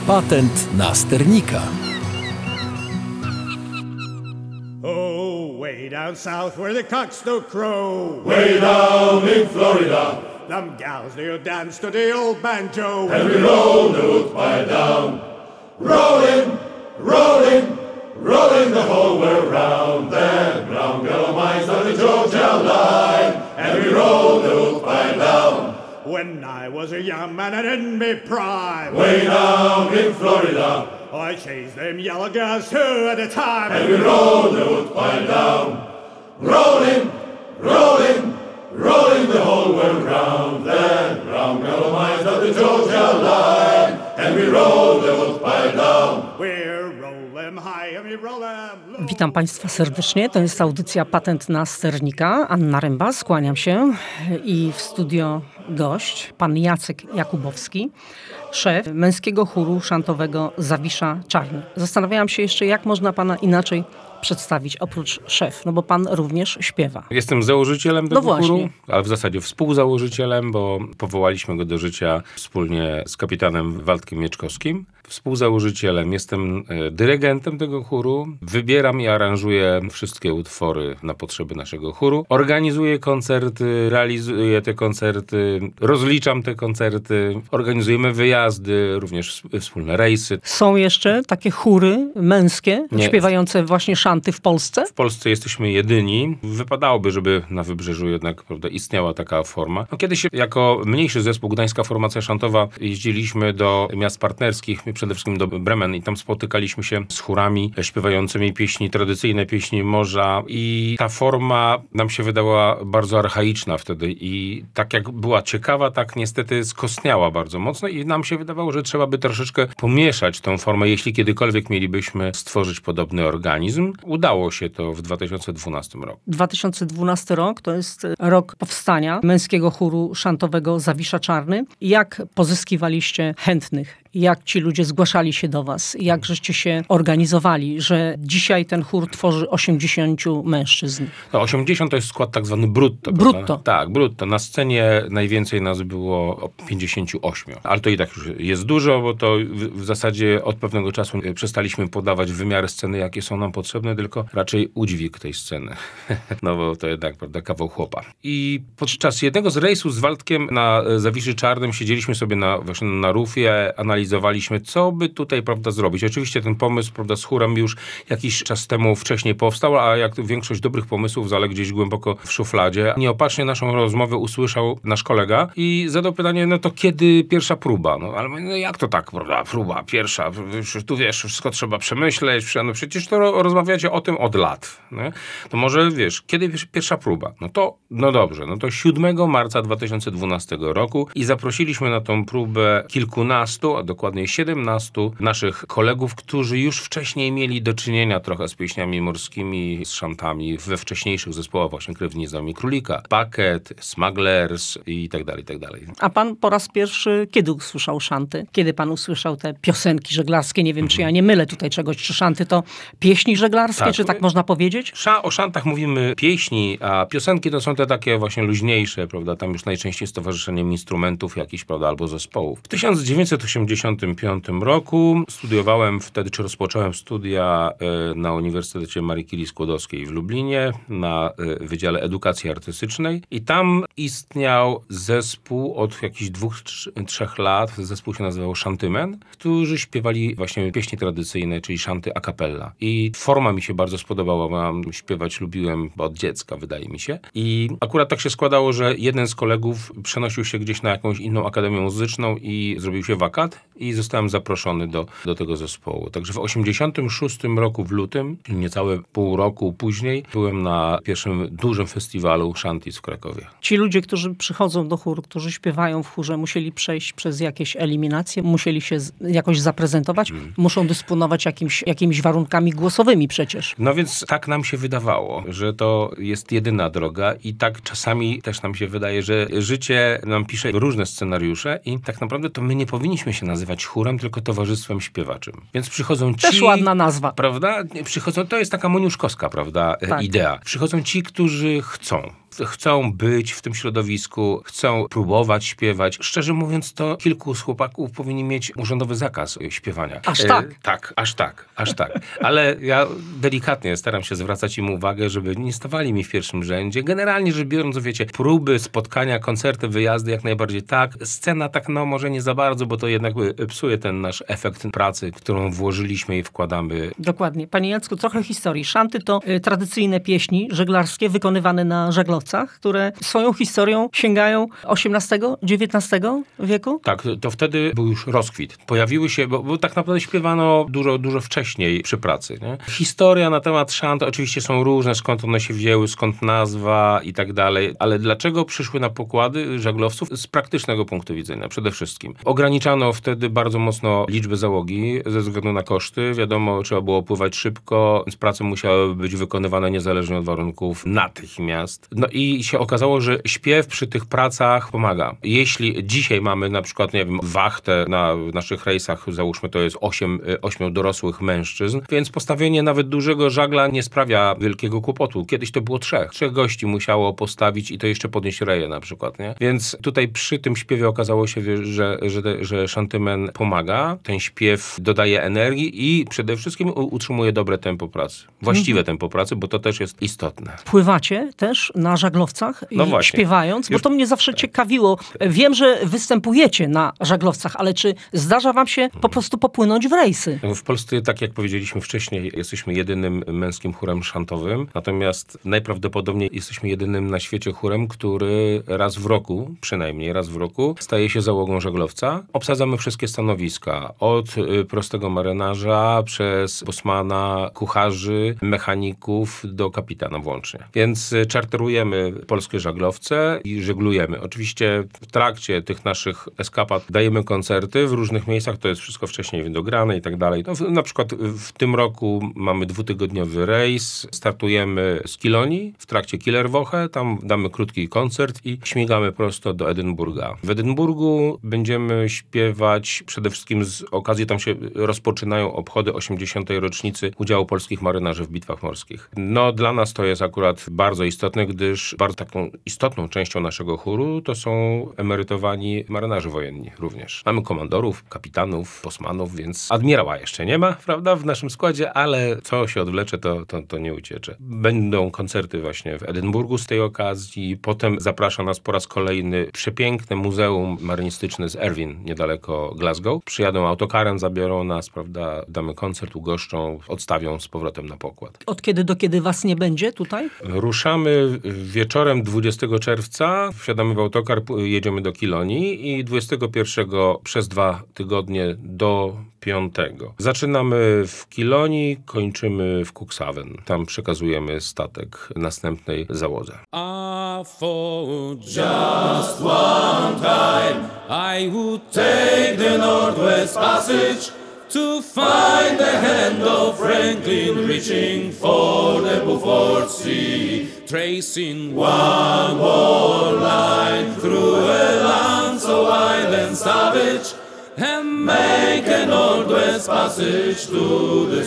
Patent na sternika. Oh, way down south where the cocks do crow. Way down in Florida. Them gals, they'll dance to the old banjo. And we roll the woodpile down. Rolling, rolling, rolling the whole way round. Then brown yellow mines on the Georgia line. And we roll the woodpile down. When I was a young man and in me prime, Way down in Florida. I chased them yellow girls two at a time. And we roll the woodpile down. Rolling, rolling, rolling the whole way round. Then brown yellow mines on the Georgia line. And we roll the woodpile down. We're roll them high and we roll them low. Witam Państwa serdecznie. To jest audycja Patent na sternika. Anna Ręba, skłaniam się. I w studio gość, pan Jacek Jakubowski, szef męskiego chóru szantowego Zawisza Czarny. Zastanawiałam się jeszcze, jak można pana inaczej przedstawić, oprócz szef, no bo pan również śpiewa. Jestem założycielem tego właśnie. chóru, ale w zasadzie współzałożycielem, bo powołaliśmy go do życia wspólnie z kapitanem Waldkiem Mieczkowskim. Współzałożycielem, jestem dyrygentem tego chóru, wybieram i aranżuję wszystkie utwory na potrzeby naszego chóru, organizuję koncerty, realizuję te koncerty, rozliczam te koncerty, organizujemy wyjazdy, również wspólne rejsy. Są jeszcze takie chóry męskie, Nie. śpiewające właśnie szanty w Polsce? W Polsce jesteśmy jedyni. Wypadałoby, żeby na Wybrzeżu jednak, prawda, istniała taka forma. No, kiedyś jako mniejszy zespół Gdańska Formacja Szantowa jeździliśmy do miast partnerskich, przede wszystkim do Bremen i tam spotykaliśmy się z chórami śpiewającymi pieśni, tradycyjne pieśni morza i ta forma nam się wydała bardzo archaiczna wtedy i tak jak była ciekawa, tak niestety skostniała bardzo mocno i nam się wydawało, że trzeba by troszeczkę pomieszać tą formę, jeśli kiedykolwiek mielibyśmy stworzyć podobny organizm. Udało się to w 2012 roku. 2012 rok to jest rok powstania męskiego chóru szantowego Zawisza Czarny. Jak pozyskiwaliście chętnych? Jak ci ludzie zgłaszali się do was? Jak żeście się organizowali, że dzisiaj ten chór tworzy 80 mężczyzn? No, 80 to jest skład tak zwany brutto. Brutto. Prawda? Tak, brutto. Na scenie najwięcej nas było 58. Ale to i tak już jest dużo, bo to w zasadzie od pewnego czasu przestaliśmy podawać wymiary sceny, jakie są nam potrzebne, tylko raczej udźwig tej sceny. No bo to jednak, prawda, kawał chłopa. I podczas jednego z rejsów z Waldkiem na Zawiszy Czarnym siedzieliśmy sobie właśnie na rufie, analizowaliśmy, co by tutaj, prawda, zrobić. Oczywiście ten pomysł, prawda, z chórem już jakiś czas temu wcześniej powstał, a jak większość dobrych pomysłów zaległ gdzieś głęboko w szufladzie. Nieopatrznie naszą rozmowę usłyszał nasz kolega i zadał pytanie, no to kiedy pierwsza próba? No ale no jak to tak, prawda, próba pierwsza? Tu wiesz, wszystko trzeba przemyśleć, no przecież to rozmawiacie o tym od lat. Nie? To może, wiesz, kiedy pierwsza próba? No dobrze, no to 7 marca 2012 roku i zaprosiliśmy na tą próbę kilkunastu, a dokładnie 17 naszych kolegów, którzy już wcześniej mieli do czynienia trochę z pieśniami morskimi, z szantami we wcześniejszych zespołach, właśnie Krewni z nami Królika, Pakiet, Smugglers i tak dalej, i tak dalej. A pan po raz pierwszy kiedy usłyszał szanty? Kiedy pan usłyszał te piosenki żeglarskie? Nie wiem, czy ja nie mylę tutaj czegoś, czy szanty to pieśni żeglarskie, Tak. czy tak można powiedzieć? O szantach mówimy pieśni, a piosenki to są te takie właśnie luźniejsze, prawda? Tam już najczęściej z towarzyszeniem instrumentów jakichś, prawda, albo zespołów. W 1985 roku studiowałem wtedy, czy rozpocząłem studia na Uniwersytecie Marii Curie Skłodowskiej w Lublinie na Wydziale Edukacji Artystycznej i tam istniał zespół od jakichś 2-3 lat, zespół się nazywał Shantymen, którzy śpiewali właśnie pieśni tradycyjne, czyli szanty a cappella. I forma mi się bardzo spodobała, bo śpiewać lubiłem od dziecka, wydaje mi się. I akurat tak się składało, że jeden z kolegów przenosił się gdzieś na jakąś inną akademię muzyczną i zrobił się wakat i zostałem zaproszony do tego zespołu. Także w 86 roku w lutym, czyli niecałe pół roku później, byłem na pierwszym dużym festiwalu Shanties w Krakowie. Ci ludzie, którzy przychodzą do chóru, którzy śpiewają w chórze, musieli przejść przez jakieś eliminacje, musieli się jakoś zaprezentować, muszą dysponować jakimiś warunkami głosowymi przecież. No więc tak nam się wydawało, że to jest jedyna droga i tak czasami też nam się wydaje, że życie nam pisze różne scenariusze i tak naprawdę to my nie powinniśmy się nazywać chórem, tylko towarzystwem śpiewaczym. Więc przychodzą ci... Też ładna nazwa. Prawda? To jest taka moniuszkowska, prawda, Tak. idea. Przychodzą ci, którzy chcą. chcą być w tym środowisku, chcą próbować śpiewać. Szczerze mówiąc, to kilku z chłopaków powinni mieć urzędowy zakaz śpiewania. Aż tak? Tak, aż tak. Ale ja delikatnie staram się zwracać im uwagę, żeby nie stawali mi w pierwszym rzędzie. Generalnie rzecz biorąc, wiecie, próby, spotkania, koncerty, wyjazdy jak najbardziej tak. Scena tak, no może nie za bardzo, bo to jednak psuje ten nasz efekt pracy, którą włożyliśmy i wkładamy. Dokładnie. Panie Jacku, trochę historii. Szanty to tradycyjne pieśni żeglarskie wykonywane na żaglowcach, które swoją historią sięgają XVIII-XIX wieku? Tak, to wtedy był już rozkwit. Pojawiły się, bo tak naprawdę śpiewano dużo wcześniej przy pracy. Nie? Historia na temat szant oczywiście są różne, skąd one się wzięły, skąd nazwa i tak dalej, ale dlaczego przyszły na pokłady żaglowców? Z praktycznego punktu widzenia przede wszystkim. Ograniczano wtedy bardzo mocno liczbę załogi ze względu na koszty. Wiadomo, trzeba było pływać szybko, więc prace musiały być wykonywane niezależnie od warunków natychmiast. No i się okazało, że śpiew przy tych pracach pomaga. Jeśli dzisiaj mamy na przykład, nie wiem, wachtę na naszych rejsach, załóżmy to jest 8 dorosłych mężczyzn, więc postawienie nawet dużego żagla nie sprawia wielkiego kłopotu. Kiedyś to było 3 gości musiało postawić i to jeszcze podnieść reję na przykład, nie? Więc tutaj przy tym śpiewie okazało się, że shantymen pomaga. Ten śpiew dodaje energii i przede wszystkim utrzymuje dobre tempo pracy. Właściwe tempo pracy, bo to też jest istotne. Pływacie też na żaglowcach śpiewając, bo to mnie zawsze ciekawiło. Wiem, że występujecie na żaglowcach, ale czy zdarza wam się po prostu popłynąć w rejsy? W Polsce, tak jak powiedzieliśmy wcześniej, jesteśmy jedynym męskim chórem szantowym, natomiast najprawdopodobniej jesteśmy jedynym na świecie chórem, który przynajmniej raz w roku, staje się załogą żaglowca. Obsadzamy wszystkie stanowiska, od prostego marynarza, przez bosmana, kucharzy, mechaników do kapitana włącznie. Więc czarterujemy polskie żaglowce i żeglujemy. Oczywiście w trakcie tych naszych eskapad dajemy koncerty w różnych miejscach, to jest wszystko wcześniej dograne i tak dalej. No, na przykład w tym roku mamy 2-tygodniowy rejs, startujemy z Kilonii w trakcie Killerwoche, tam damy krótki koncert i śmigamy prosto do Edynburga. W Edynburgu będziemy śpiewać przede wszystkim z okazji, tam się rozpoczynają obchody 80. rocznicy udziału polskich marynarzy w bitwach morskich. No dla nas to jest akurat bardzo istotne, gdyż bardzo taką istotną częścią naszego chóru to są emerytowani marynarze wojenni również. Mamy komandorów, kapitanów, bosmanów, więc admirała jeszcze nie ma, prawda, w naszym składzie, ale co się odwlecze, to nie uciecze. Będą koncerty właśnie w Edynburgu z tej okazji, potem zaprasza nas po raz kolejny przepiękne muzeum marynistyczne z Erwin, niedaleko Glasgow. Przyjadą autokarem, zabiorą nas, prawda, damy koncert, ugoszczą, odstawią z powrotem na pokład. Od kiedy do kiedy was nie będzie tutaj? Ruszamy wieczorem 20 czerwca, wsiadamy w autokar, jedziemy do Kilonii i 21 przez 2 tygodnie do 5. Zaczynamy w Kilonii, kończymy w Cuxhaven. Tam przekazujemy statek następnej załodze. For just one time I would take the Northwest Passage to find the hand of Franklin reaching for the Beaufort Sea, tracing one more line through a land so wild and savage, and make a Northwest Passage to the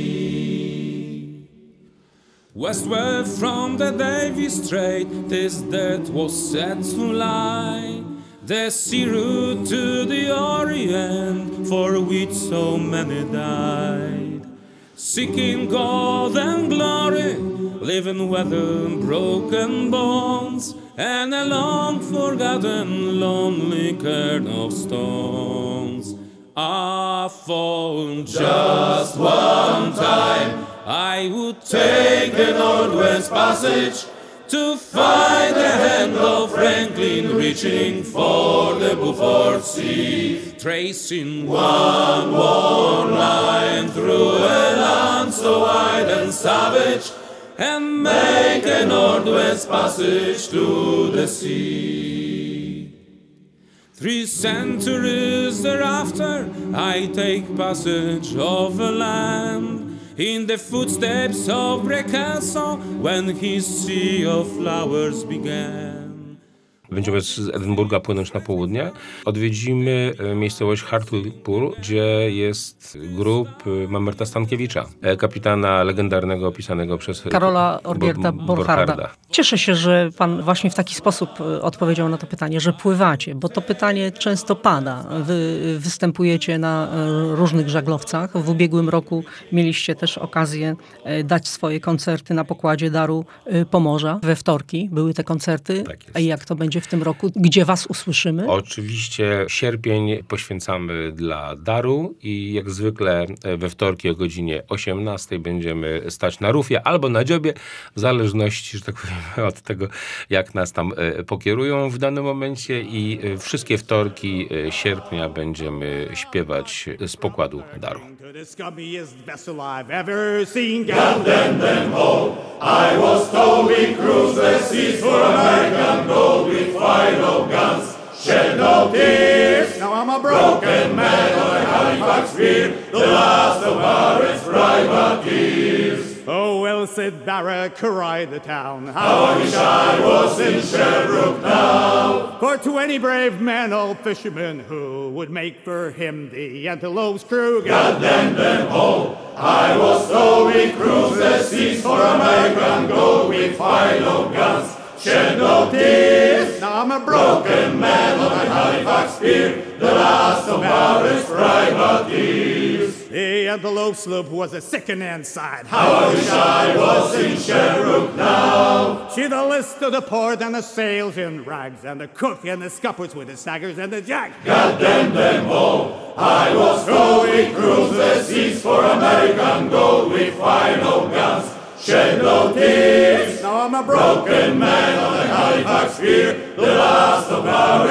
sea. Westward from the Davy Strait, this death was set to lie, the sea route to the Orient, for which so many died. Seeking gold and glory, living weather, broken bones, and a long forgotten lonely cairn of stones. For just one time I would take the Northwest Passage to find the hand of Franklin reaching for the Beaufort Sea, tracing one more line through a land so wide and savage, and make a Northwest Passage to the sea. 3 centuries thereafter I take passage over land, in the footsteps of Brecasson, when his sea of flowers began. Będziemy z Edynburga płynąć na południe. Odwiedzimy miejscowość Hartlepool, gdzie jest grób Mamerta Stankiewicza, kapitana legendarnego opisanego przez Karola Orgierda Borcharda. Cieszę się, że pan właśnie w taki sposób odpowiedział na to pytanie, że pływacie, bo to pytanie często pada. Wy występujecie na różnych żaglowcach. W ubiegłym roku mieliście też okazję dać swoje koncerty na pokładzie Daru Pomorza. We wtorki były te koncerty. Tak jest. A jak to będzie w tym roku? Gdzie was usłyszymy? Oczywiście sierpień poświęcamy dla Daru i jak zwykle we wtorki o godzinie 18 będziemy stać na rufie albo na dziobie, w zależności, że tak powiem, od tego, jak nas tam pokierują w danym momencie i wszystkie wtorki sierpnia będziemy śpiewać z pokładu Daru. To the scummiest vessel I've ever seen. Condemn them all. I was told we cruise the seas for American gold. We fight no guns, shed no tears. Now I'm a broken man on a Halifax pier, The last of our privateers. Oh, well, said Barra, cried the town. How I wish I was in Sherbrooke now. For to any brave man, old fisherman, who would make for him the Antelope's crew. Condemn them all. I was told we cruise the seas for American gold. We fight no guns, shed no tears. Now I'm a Broken man on a Halifax pier, the last of our privateers. The Antelope sloop was a sickening sight. How I wish I was in Sherbrooke now. She the list of the port and the sails in rags, and the cook and the scuppers with the snaggers and the jack. Condemn them all. I was told we cruise the seas for American gold. We fire no guns, shed no tears. Now I'm a Broken man on the Halifax pier, the last of our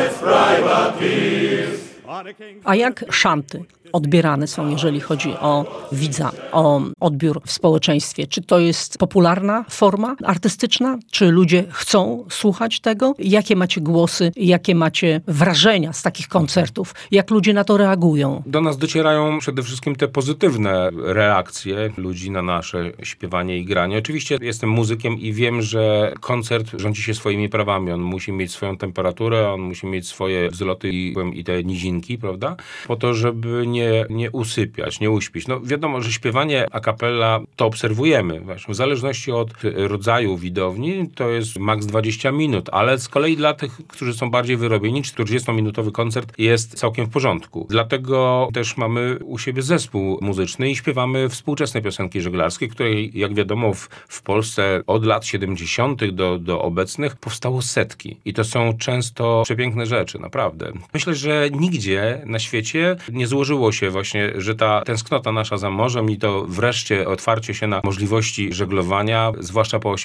privateers. A jak szanty odbierane są, jeżeli chodzi o widza, o odbiór w społeczeństwie? Czy to jest popularna forma artystyczna? Czy ludzie chcą słuchać tego? Jakie macie głosy, jakie macie wrażenia z takich koncertów? Jak ludzie na to reagują? Do nas docierają przede wszystkim te pozytywne reakcje ludzi na nasze śpiewanie i granie. Oczywiście jestem muzykiem i wiem, że koncert rządzi się swoimi prawami. On musi mieć swoją temperaturę, on musi mieć swoje wzloty i te nizinki, prawda? Po to, żeby nie usypiać, nie uśpić. No wiadomo, że śpiewanie a cappella to obserwujemy. Właśnie w zależności od rodzaju widowni to jest maks 20 minut, ale z kolei dla tych, którzy są bardziej wyrobieni, 40-minutowy koncert jest całkiem w porządku. Dlatego też mamy u siebie zespół muzyczny i śpiewamy współczesne piosenki żeglarskie, której jak wiadomo w Polsce od lat 70. do obecnych powstało setki. I to są często przepiękne rzeczy, naprawdę. Myślę, że nigdzie na świecie nie złożyło się właśnie, że ta tęsknota nasza za morzem i to wreszcie otwarcie się na możliwości żeglowania, zwłaszcza po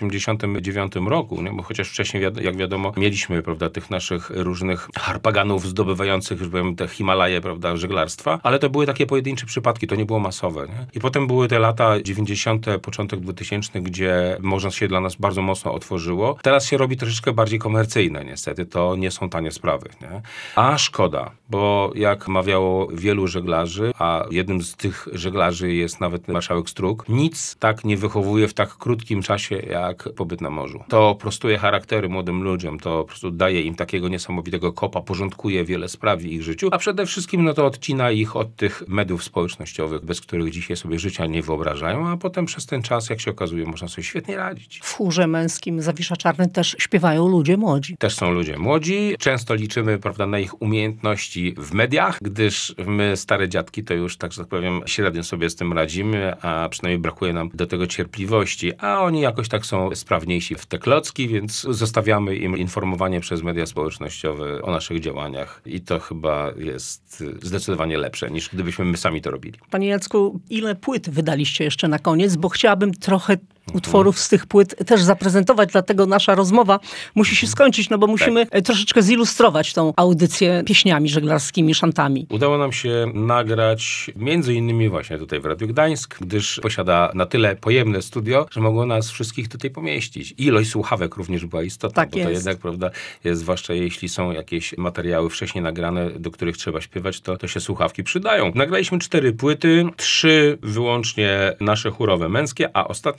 89 roku, nie? Bo chociaż wcześniej, jak wiadomo, mieliśmy, prawda, tych naszych różnych harpaganów zdobywających, że powiem, te Himalaje, prawda, żeglarstwa, ale to były takie pojedyncze przypadki, to nie było masowe, nie? I potem były te lata 90., początek 2000, gdzie morze się dla nas bardzo mocno otworzyło. Teraz się robi troszeczkę bardziej komercyjne, niestety, to nie są tanie sprawy, nie? A szkoda, bo jak mawiało wielu żeglarzy, a jednym z tych żeglarzy jest nawet marszałek Strug, nic tak nie wychowuje w tak krótkim czasie jak pobyt na morzu. To prostuje charaktery młodym ludziom, to po prostu daje im takiego niesamowitego kopa, porządkuje wiele spraw w ich życiu, a przede wszystkim no to odcina ich od tych mediów społecznościowych, bez których dzisiaj sobie życia nie wyobrażają, a potem przez ten czas, jak się okazuje, można sobie świetnie radzić. W chórze męskim Zawisza Czarny też śpiewają ludzie młodzi. Też są ludzie młodzi. Często liczymy, prawda, na ich umiejętności w mediach, gdyż my, stare dziadki, to już, tak że tak powiem, średnio sobie z tym radzimy, a przynajmniej brakuje nam do tego cierpliwości, a oni jakoś tak są sprawniejsi w te klocki, więc zostawiamy im informowanie przez media społecznościowe o naszych działaniach i to chyba jest zdecydowanie lepsze, niż gdybyśmy my sami to robili. Panie Jacku, ile płyt wydaliście jeszcze na koniec? Bo chciałabym trochę utworów z tych płyt też zaprezentować, dlatego nasza rozmowa musi się skończyć, no bo musimy troszeczkę zilustrować tą audycję pieśniami żeglarskimi, szantami. Udało nam się nagrać między innymi właśnie tutaj w Radiu Gdańsk, gdyż posiada na tyle pojemne studio, że mogło nas wszystkich tutaj pomieścić. Ilość słuchawek również była istotna, tak bo jest. to jednak, prawda, jest, zwłaszcza jeśli są jakieś materiały wcześniej nagrane, do których trzeba śpiewać, to się słuchawki przydają. Nagraliśmy 4 płyty, 3 wyłącznie nasze chórowe męskie, a ostatnia płyta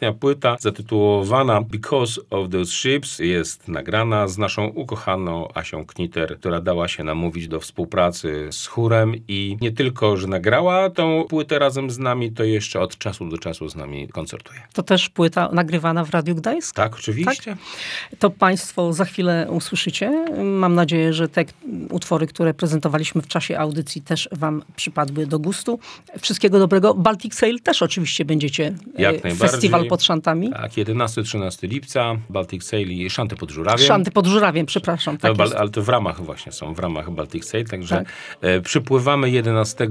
płyta zatytułowana Because of Those Ships jest nagrana z naszą ukochaną Asią Kniter, która dała się namówić do współpracy z chórem i nie tylko, że nagrała tą płytę razem z nami, to jeszcze od czasu do czasu z nami koncertuje. To też płyta nagrywana w Radiu Gdańsk? Tak, oczywiście. Tak? To państwo za chwilę usłyszycie. Mam nadzieję, że te utwory, które prezentowaliśmy w czasie audycji, też wam przypadły do gustu. Wszystkiego dobrego. Baltic Sail też oczywiście będziecie. Jak najbardziej. Festiwal pod Szantami. Tak, 11-13 lipca, Baltic Sail i Szanty pod Żurawiem. Szanty pod Żurawiem, przepraszam. Tak no, ale to w ramach właśnie są, w ramach Baltic Sail, także tak. Przypływamy 11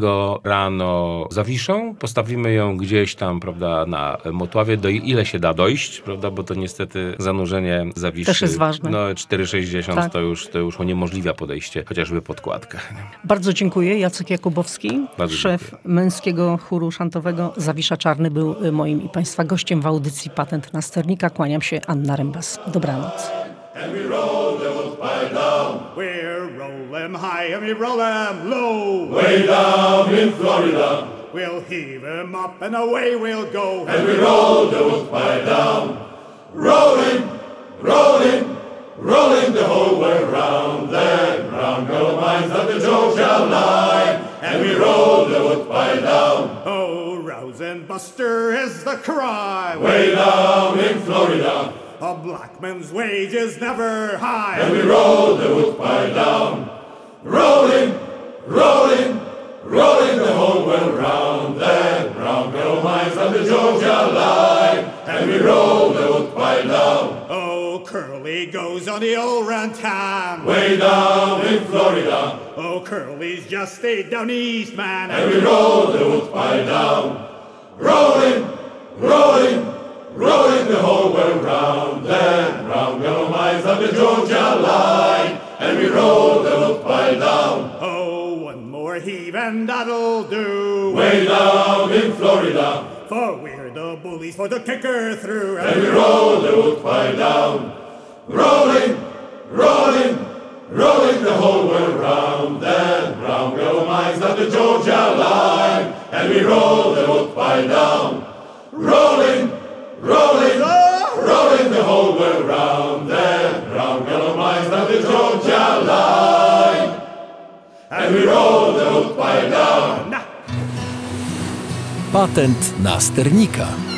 rano Zawiszą, postawimy ją gdzieś tam, prawda, na Motławie, do ile się da dojść, prawda, bo to niestety zanurzenie Zawiszy. Też jest ważne. No 4,60 tak. to już uniemożliwia podejście, chociażby podkładkę. Bardzo dziękuję. Jacek Jakubowski, Bardzo szef dziękuję. Męskiego Chóru Szantowego Zawisza Czarny, był moim i państwa gościem w audycji Patent na sternika. Kłaniam się, Anna Rembas. Dobranoc. And we roll the woodpile down, We'll roll 'em high and we roll 'em low. way down in Florida. We'll heave 'em up and away we'll go. And we roll the woodpile down, rolling, rolling, rolling the whole way round. Then round go mines at the Georgia line. And we roll the woodpile down, Oh, rouse and buster is the cry. way down in Florida. A black man's wage is never high. And we roll the woodpile down, rolling, rolling, rolling the whole way round. Then round go mines at the Georgia line. And we roll the woodpile down, Oh, Curly goes on the old rantan. way down in Florida. Oh, Curly's just stayed down east, man. And we roll the woodpile down, rolling, rolling, rolling the whole way round. Then round go mines at the Georgia line. And we roll the woodpile down, Oh, one more heave and that'll do. way down in Florida. For we're the bullies for the kicker through. And we roll the woodpile down, rolling, rolling, rolling the whole way round. Then round go mines at the Georgia line. And we roll the woodpile down, rolling, rolling, rolling the whole way round. Then round go mines at the Georgia line. And we roll the woodpile down. Patent na sternika.